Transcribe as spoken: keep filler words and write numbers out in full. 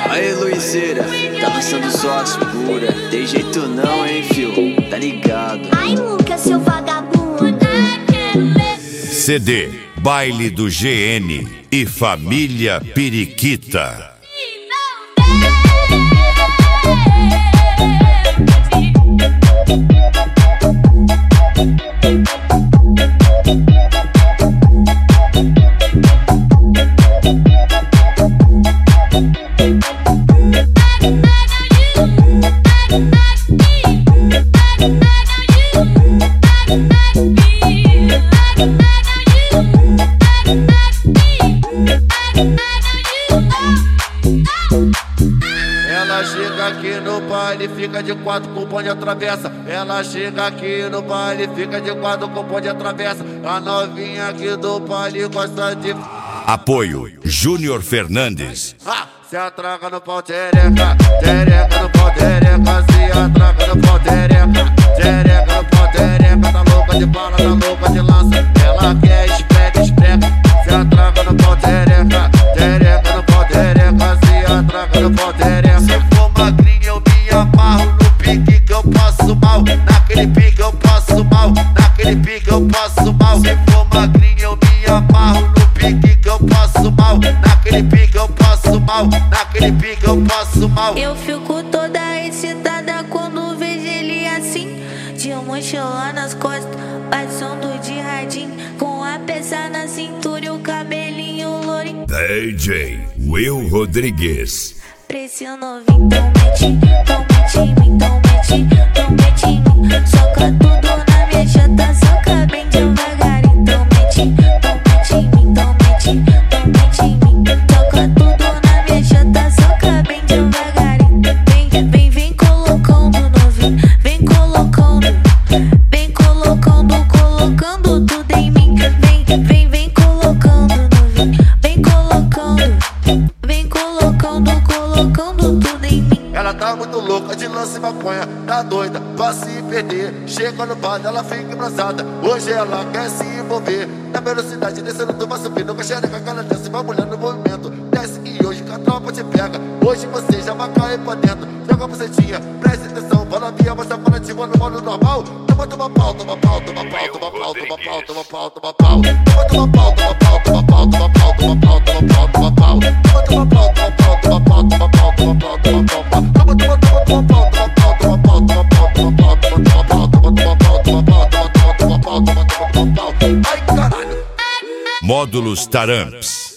Aí, Luizeira, tá lançando só as pura. Tem jeito não, hein, fio? Tá ligado? Ai, Muca, seu vagabundo. C D Baile do G N e Família Periquita. Ela chega aqui no baile, fica de quatro com o bonde atravessa. Ela chega aqui no baile, fica de quatro com o bonde atravessa. A novinha aqui do baile gosta de... Apoio Júnior Fernandes. Ah, se atraca no pau tereca, tereca no pau tereca, se atraca no pau tereca, tereca no pau tereca. Tá louca de bala, tá louca de lança. Ela quer esprega, esprega. Se atraca no pau tereca, tereca no pau tereca, se atraca no pau tereca. Se for magrinho eu me amarro no pique que eu passo mal. Naquele pique eu passo mal, naquele pique eu passo mal. Se for magrinho eu me amarro no pique que eu passo mal. Naquele pique eu passo mal, naquele pique eu passo mal. Eu fico toda excitada quando vejo ele assim, de mochila nas costas, passando de radinho, com a peça na cintura e o cabelinho lourinho. D J Will Rodrigues. Pra esse novinho, então mete, então mete em mim, então mete, então mete em mim. Soca tudo na minha chata, soca bem devagarinho. Então mete, então mete em mim, então mete, então mete em mim. Soca tudo na minha chata, soca bem devagarinho. Vem, vem, vem colocando novinho, vem colocando, vem colocando, colocando tudo em mim. Vem, vem, vem colocando novinho, vem colocando, vem colocando, colocando tudo em mim. Ela tá muito louca de lance e maconha, tá doida pra se perder. Chega no bar, ela fica embrasada. Hoje ela quer se envolver na velocidade, descendo tu vai subir. Nunca xereca, aquela desce, vai mulher no movimento. Desce que hoje que a tropa te pega. Hoje você já vai cair pra dentro. Joga a bucetinha, preste atenção. Fala via, mostra para ti quando modo normal. Toma, toma pau, toma pau, toma pau, toma pau, toma pau, toma pau, toma pau. Toma, toma pau, toma pau, toma pau, toma pau, toma pau, toma pau, toma pau. Toma, toma pau, toma pau, toma pau, toma pau, toma pau, toma pau. Toma, toma, toma, toma pau, toma pau, toma pau, toma pau, toma pau, toma pau, toma pau, toma pau, toma pau, toma pau, toma pau, toma pau. Ai, caralho. Módulos Taramps.